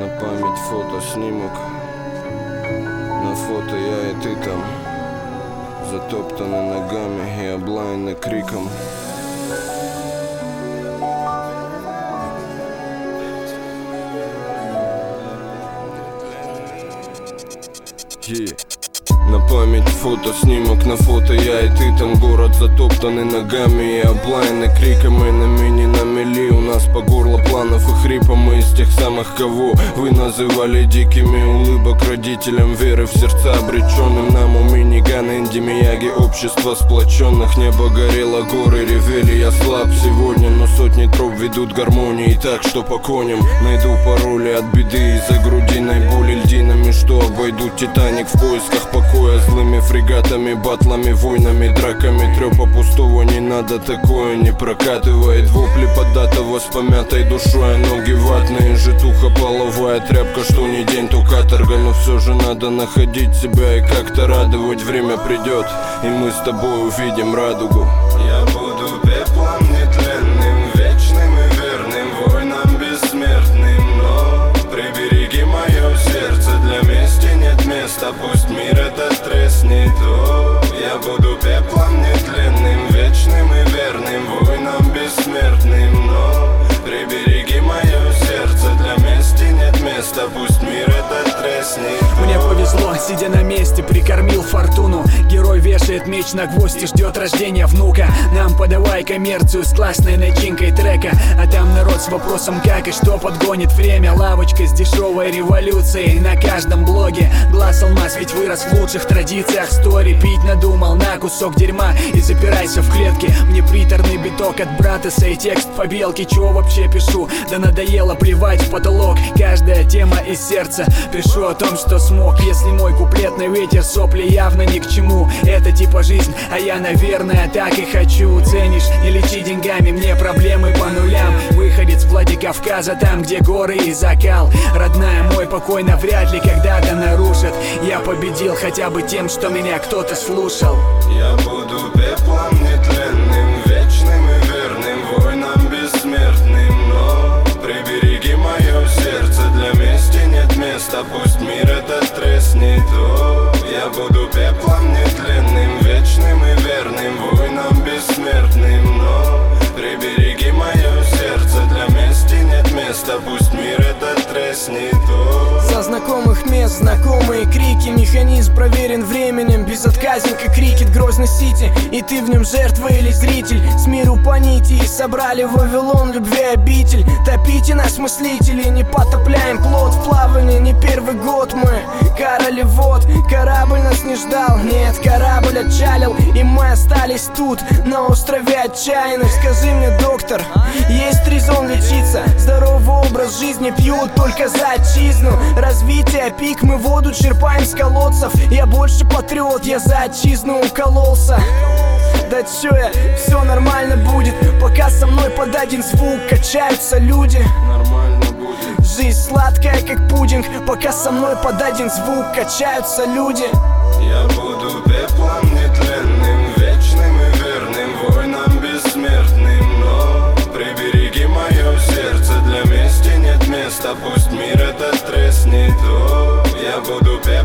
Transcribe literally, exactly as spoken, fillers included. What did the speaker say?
На память фотоснимок. На фото я и ты там, затоптаны ногами и облаяны криком. Yeah. На память фотоснимок, на фото я и ты там. Город затоптанный ногами и облаяны криками. На мини, на мели, у нас по горло планов и хрипа. Мы из тех самых, кого вы называли дикими. Улыбок родителям, веры в сердца обреченным. Нам у минигана, инди Мияги, общество сплоченных. Небо горело, горы ревели, я слаб сегодня, но сотни троп ведут гармонии. Так что по коням найду пароли от беды из-за грудиной боли льдинами, что обойдут Титаник в поисках покоя. Злыми фрегатами, батлами, войнами, драками. Трёпа пустого не надо, такое не прокатывает. Вопли податого с помятой душой, а ноги ватные. Житуха половая тряпка, что не день, то каторга. Но все же надо находить себя и как-то радовать. Время придет, и мы с тобой увидим радугу. Я буду пеплом нетленным, вечным и верным, воинам бессмертным. Но прибереги мое сердце, для мести нет места. Пусть мир этот треснет. О, я буду пеплом нетленным, вечным и верным, воинам бессмертным. Но прибереги мое сердце, для мести нет места. Пусть мир этот треснет. Мне повезло, сидя на месте, прикормил фортуну. Герой вешает меч на гвоздь и ждет рождения внука. Нам подавай коммерцию с классной начинкой трека. А там народ с вопросом как и что подгонит время. Лавочка с дешевой революцией на каждом блоге. Глаз алмаз ведь вырос в лучших традициях стори. Пить надумал на кусок дерьма и запирайся в клетке. Мне приторный биток от Братеса и текст побелки. Чего вообще пишу? Да надоело плевать в потолок. Каждая тема из сердца. Пишу о том, что смог. Если мой куплетный ветер, сопли явно ни к чему. Это типа жизнь, а я, наверное, так и хочу. Ценишь, не лечи деньгами, мне проблемы по нулям. Выходец Владикавказа, там, где горы и закал. Родная, мой покой навряд ли когда-то нарушит. Я победил хотя бы тем, что меня кто-то слушал. Я буду пеплом нетленным, вечным и верным, воинам бессмертным. Но прибереги мое сердце, для мести нет места. Пусть мир этот треснет. О, я буду пеплом нетленным, вечным и верным, воинам бессмертным. Но прибереги мое сердце, для мести нет места. Пусть мир этот треснет. О. Со знакомых мест знакомые крики. Механизм проверен временем, безотказен как крикет Грозный Сити. И ты в нем жертва или зритель. С миру по нити и собрали Вавилон любви обитель. Топите нас, мыслители, не потопляем плот в плавании. Не первый год мы короли вод. Корабль нас не ждал, нет, корабль отчалил. И мы остались тут, на острове отчаянных. Скажи мне, доктор, есть резон лечиться? Здоровый образ жизни пьют только за отчизну. Развитие, пик, мы воду черпаем с колодцев. Я больше патриот, я за отчизну укололся. Да чё я, все нормально будет, пока со мной под один звук качаются люди. Нормально будет. Жизнь сладкая, как пудинг, пока со мной под один звук качаются люди. Я буду пеплом нетленным, вечным и верным, воинам бессмертным. Но прибереги мое сердце, для мести нет места. Пусть мир этот треснет. О, я буду пеплом